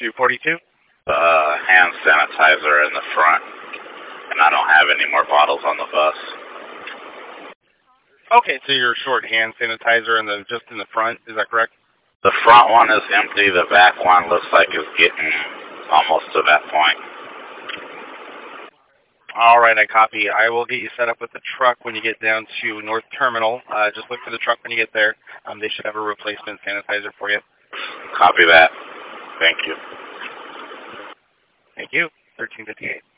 242? Hand sanitizer in the front, and I don't have any more bottles on the bus. Okay, so you're short hand sanitizer just in the front, is that correct? The front one is empty, the back one looks like it's getting almost to that point. All right, I copy. I will get you set up with the truck when you get down to North Terminal. Just look for the truck when you get there. They should have a replacement sanitizer for you. Copy that. Thank you. Thank you. 1358.